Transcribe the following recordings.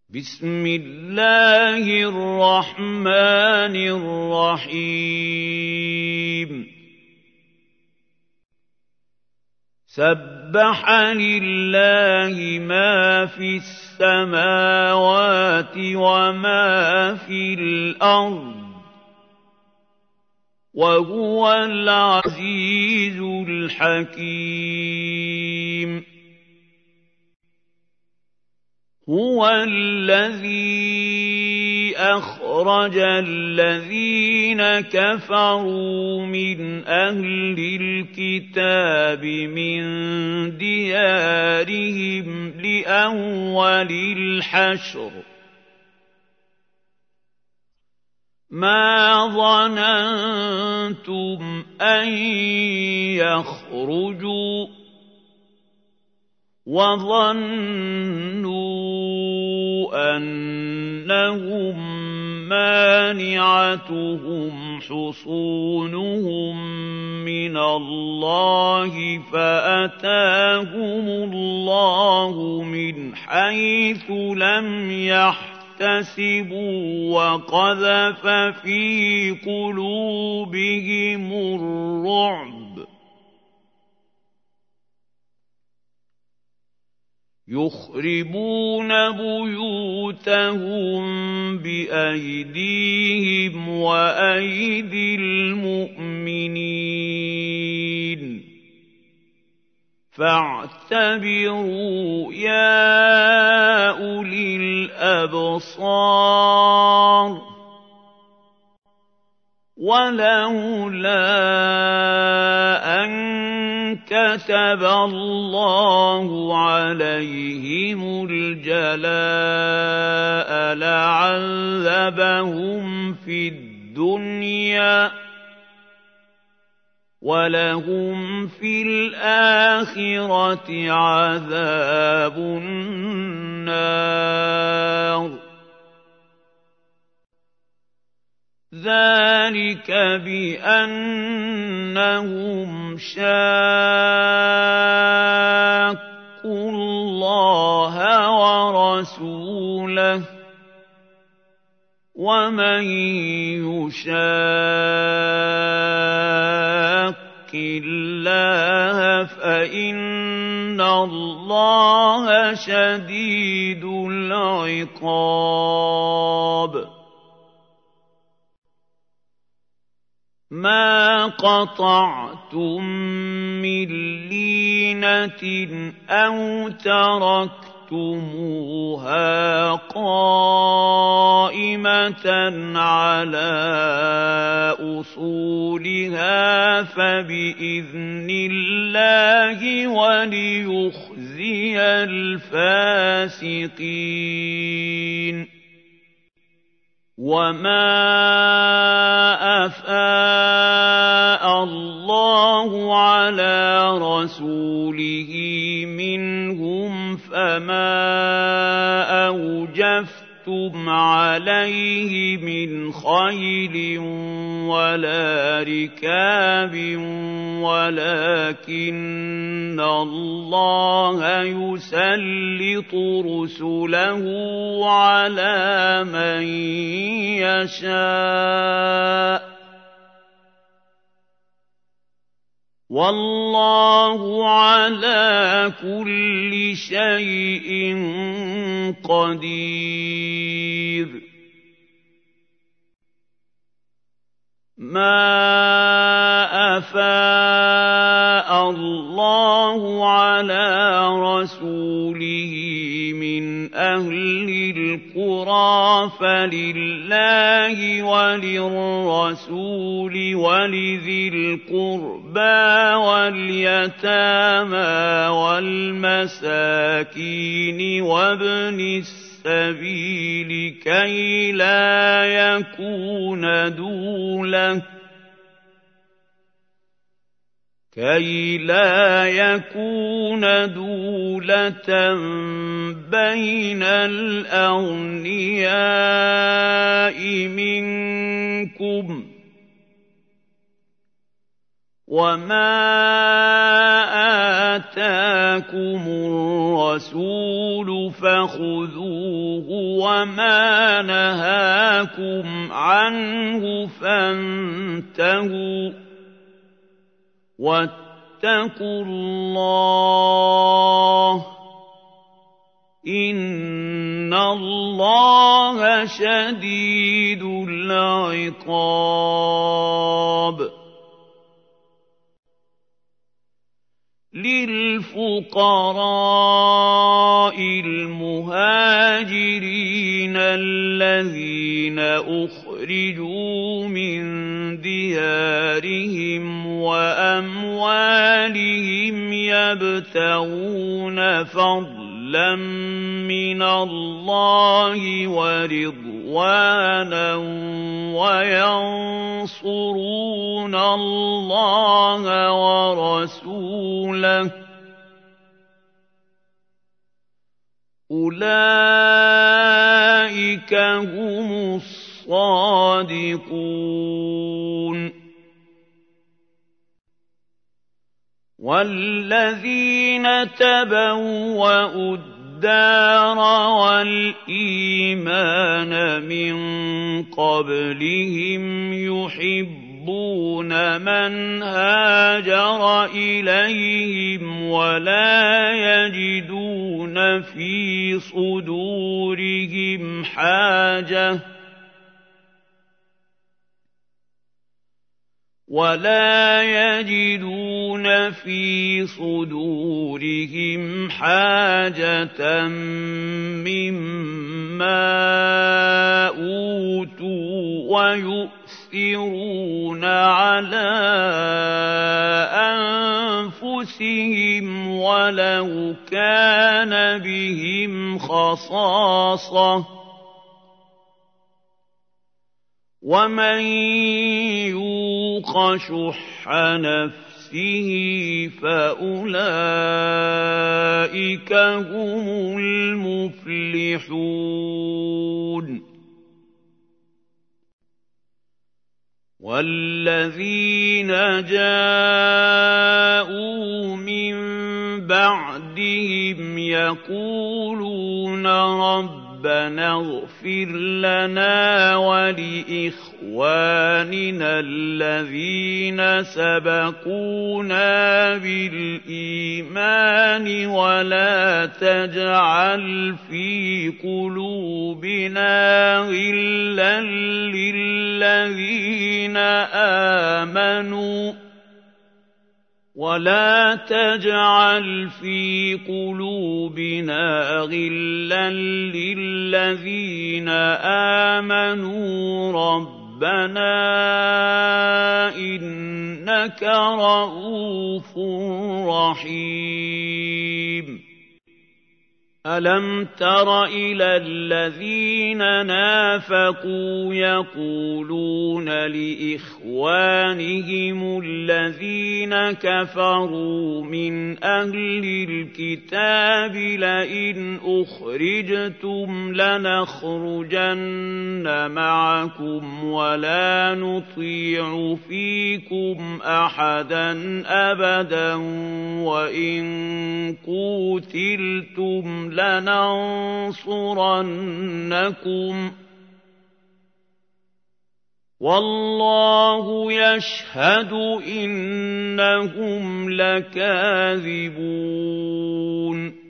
بسم الله الرحمن الرحيم سبح لله ما في السماوات وما في الأرض وهو العزيز الحكيم هو الذي أخرج الذين كفروا من أهل الكتاب من ديارهم لأول الحشر ما ظننتم أن يخرجوا وظنوا أنهم مانعتهم حصونهم من الله فأتاهم الله من حيث لم يحتسبوا وقذف في قلوبهم الرعب يخربون بيوتهم بأيديهم وأيدي المؤمنين فاعتبروا يا أولي الأبصار ولولا أن كتب الله عليهم الجلاء لعذبهم في الدنيا ولهم في الآخرة عذاب النار ذلك بأنهم شاقوا الله ورسوله ومن يشاق الله فإن الله شديد العقاب ما قطعتم من لينة أو تركتموها قائمة على أصولها فبإذن الله وليخزي الفاسقين وما أفاء الله على رسوله منهم فما أوجفتم عليه من خيل ولا ركاب ولكن الله يسلط رسله على من يشاء والله على كل شيء قدير ما أفاء الله على رسوله من أهل القرى فلله وللرسول ولذي القربى واليتامى والمساكين وابن السبيل كي لا يكون دولة بين الأغنياء منكم وما آتَاكُمُ الرَّسُولُ فَخُذُوهُ وَمَا نَهَاكُمْ عَنْهُ فَانتَهُوا ۚ وَاتَّقُوا اللَّهَ ۖ إِنَّ اللَّهَ شَدِيدُ الْعِقَابِ. لِلْفُقَرَاءِ الْمُهَاجِرِينَ الَّذِينَ أُخْرِجُوا مِن دِيَارِهِمْ وَأَمْوَالِهِمْ يَبْتَغُونَ فَضْلًا مِّنَ اللَّهِ وَرِضْوَانًا وَيَنصُرُونَ اللَّهَ وَرَسُولَهُ، أُولَٰئِكَ هُمُ الصَّادِقُونَ. وَالَّذِينَ تَبَوَّءُوا الدَّارَ وَالْإِيمَانَ مِن قَبْلِهِمْ يُحِبُّونَ مَنْ هَاجَرَ إِلَيْهِمْ وَلَا يَجِدُونَ فِي صُدُورِهِمْ حَاجَةً مِّمَّا أُوتُوا وَيُؤْثِرُونَ عَلَىٰ أَنفُسِهِمْ وَلَوْ كَانَ بِهِمْ خَصَاصَةٌ ۚ وَمَن يُوقَ شُحَّ نَفْسِهِ فَأُولَٰئِكَ هُمُ الْمُفْلِحُونَ. وَالَّذِينَ جَاءُوا مِن بَعْدِهِمْ يَقُولُونَ رَبَّنَا اغْفِرْ لَنَا وَلِإِخْوَانِنَا الَّذِينَ سَبَقُونَا بِالْإِيمَانِ وَلَا تَجْعَلْ فِي قُلُوبِنَا غِلًّا لِّلَّذِينَ آمَنُوا رَبَّنَا إِنَّكَ رَءُوفٌ رَّحِيمٌ. أَلَمْ تَرَ إِلَى الَّذِينَ نَافَقُوا يَقُولُونَ لِإِخْوَانِهِمُ الَّذِينَ كَفَرُوا مِنْ أَهْلِ الْكِتَابِ لَئِنْ أُخْرِجْتُمْ لَنَخْرُجَنَّ مَعَكُمْ وَلَا نُطِيعُ فِيكُمْ أَحَدًا أَبَدًا وَإِن قُوتِلْتُمْ لَنَنصُرَنَّكُمْ وَاللَّهُ يَشْهَدُ إِنَّهُمْ لَكَاذِبُونَ.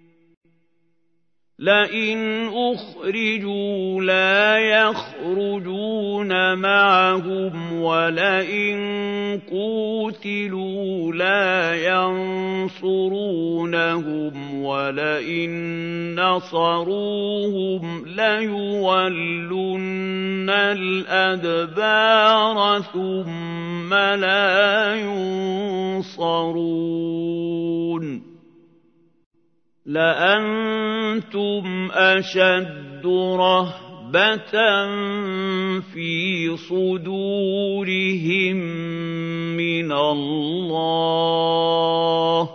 لَئِنْ أُخْرِجُوا لَا يَخْرُجُونَ مَعَهُمْ وَلَئِن قُوتِلُوا لَا يَنصُرُونَهُمْ وَلَئِن نَّصَرُوهُمْ لَيُوَلُّنَّ الْأَدْبَارَ ثُمَّ لَا يُنصَرُونَ. لَأَنتُمْ أَشَدُّ رَهْبَةً فِي صُدُورِهِم مِّنَ اللَّهِ ۚ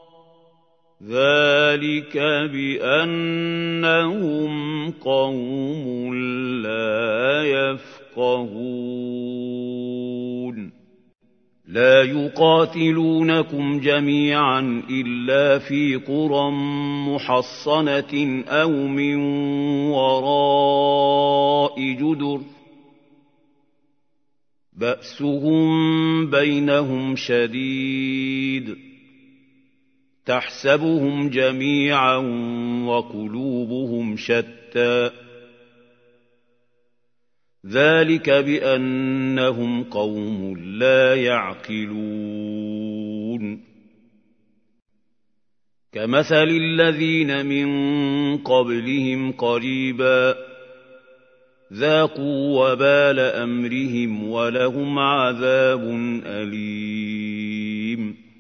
ذَٰلِكَ بِأَنَّهُمْ قَوْمٌ لَّا يَفْقَهُونَ. لا يقاتلونكم جميعا إلا في قرى محصنة أو من وراء جدر بأسهم بينهم شديد تحسبهم جميعا وقلوبهم شتى ذلك بأنهم قوم لا يعقلون كمثل الذين من قبلهم قريبا ذاقوا وبال أمرهم ولهم عذاب أليم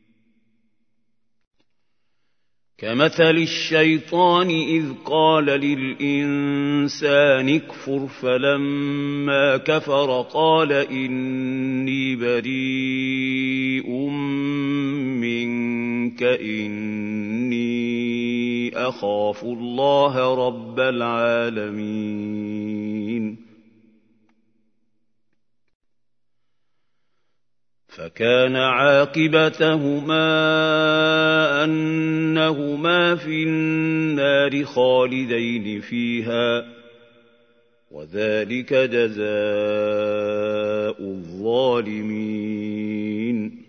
كمثل الشيطان إذ قال للإنسان اكفر فلما كفر قال إني بريء منك إني أخاف الله رب العالمين فكان عاقبتهما أنهما في النار خالدين فيها وذلك جزاء الظالمين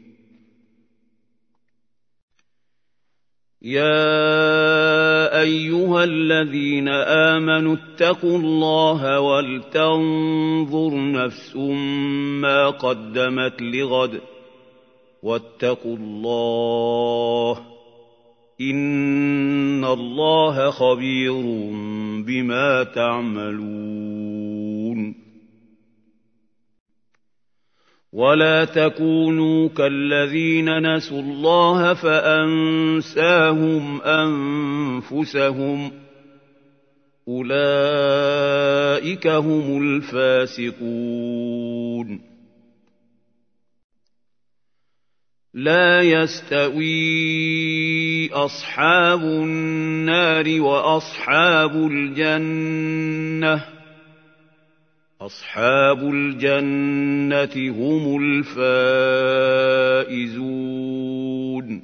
يا أيها الذين آمنوا اتقوا الله ولتنظر نفس ما قدمت لغد واتقوا الله إن الله خبير بما تعملون ولا تكونوا كالذين نسوا الله فأنساهم أنفسهم أولئك هم الفاسقون لا يستوي أصحاب النار وأصحاب الجنة أصحاب الجنة هم الفائزون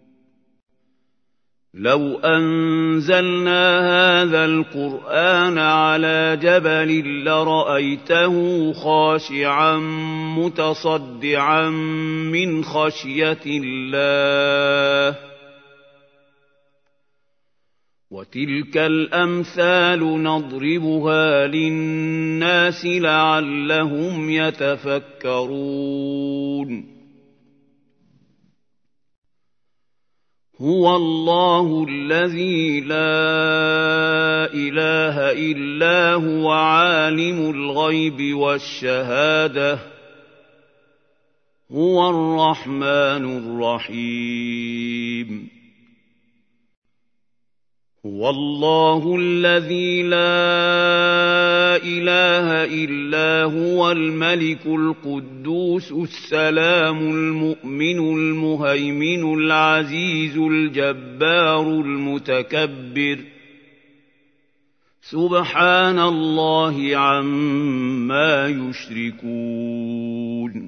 لو أنزلنا هذا القرآن على جبل لرأيته خاشعا متصدعا من خشية الله وتلك الأمثال نضربها للناس لعلهم يتفكرون هو الله الذي لا إله إلا هو عالم الغيب والشهادة هو الرحمن الرحيم هو الله الذي لا إله إلا هو الملك القدوس السلام المؤمن المهيمن العزيز الجبار المتكبر سبحان الله عما يشركون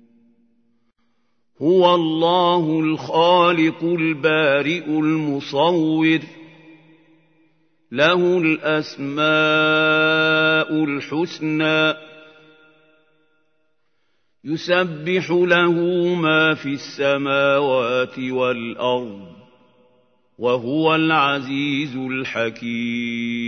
هو الله الخالق البارئ المصور له الأسماء الحسنى يسبح له ما في السماوات والأرض وهو العزيز الحكيم